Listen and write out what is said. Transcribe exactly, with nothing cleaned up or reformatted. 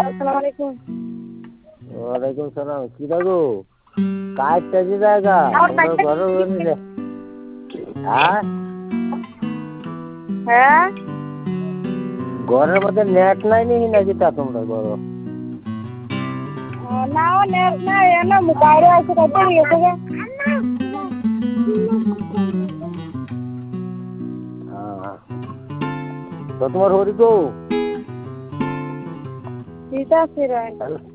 আসসালামু আলাইকুম। ওয়ালাইকুম সালাম। কি দেখো কাজ টাজি জায়গা তোমরা ঘরের মধ্যে হ্যাঁ হ্যাঁ ঘরের মধ্যে নেট নাই নি নাকি তা তোমরা ঘর না ও নেট নাই না বাইরে আছে কত ইয়ে থেকে হ্যাঁ তো তোমার হরি কো ঠিক আছে রে।